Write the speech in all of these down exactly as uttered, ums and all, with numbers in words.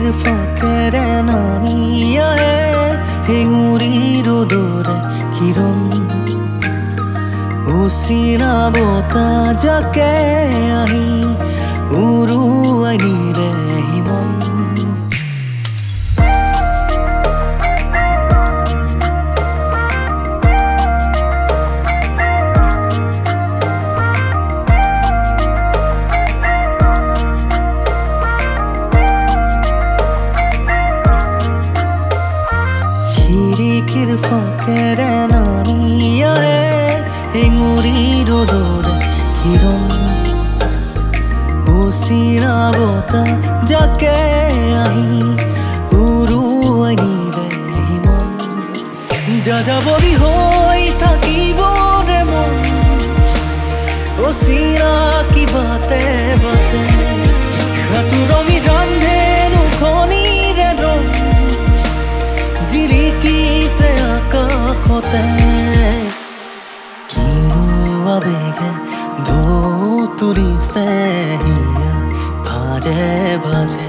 ফাঁকেৰে নামি আহে হেঙুৰিৰ দৰে কিৰণ অচিনা বতাহ জাকে আহি উৰুৱাই নিলে হিমন খিৰিকীৰ ফাঁকেৰে নামি আহে হেঙুৰিৰ দৰে কিৰণ অচিনা বতাহ জাকে আহি উৰুৱাই নিলে হিমন যাযাবৰী হৈ থাকিবৰে মন অচিনা কিবাতে বাতে সাঁতুৰমি ৰান্ধেনো খনিৰে ৰং জিলিকিছে আকাশতে কিনো আবেগে ঢৌ তুলিছে হিয়া ভাজে ভাজে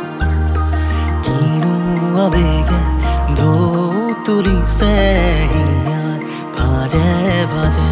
কিনো আবেগে ঢৌ তুলিছে হিয়া ভাজে ভাজে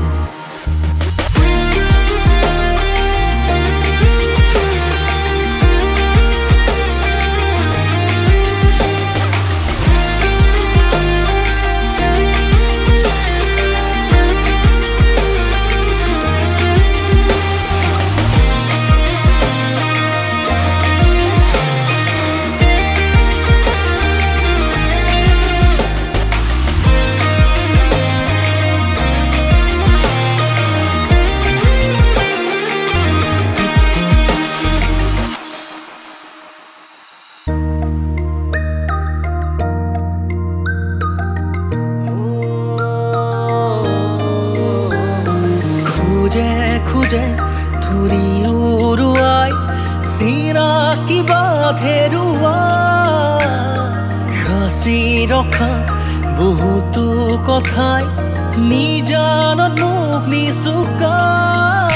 খুজে খুজে ধুলি উৰুৱাই চিনাকি বাট হেৰুৱাই সাঁচি ৰখা বহুতো কথাই নিজানত মোক নিচুকাই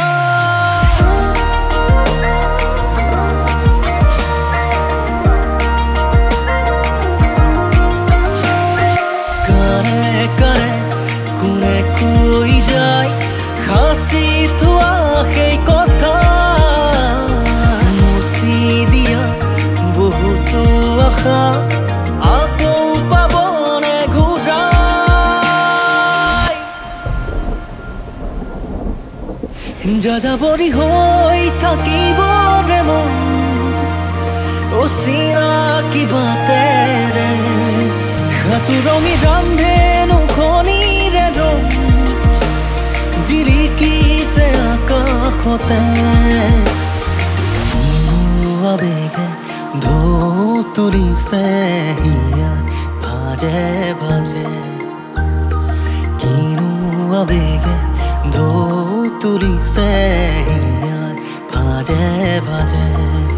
কানে কানে কোনে কৈ যায় সাঁচি থোৱা সেই কথা মুচি দিয়া বহুতো আশা আকৌ পাবনে ঘূৰাই যাযাবৰী হৈ থাকিবৰে মন অচিনা কিবাতেৰে সাঁতুৰমি ৰান্ধেনো খনিৰে ৰং জিলিকিছে আকাশতে কিনো আবেগে ঢৌ তুলিছে হিয়া ভাজে ভাজে কিনো আবেগে ঢৌ তুলিছে হিয়া ভাজে ভাজে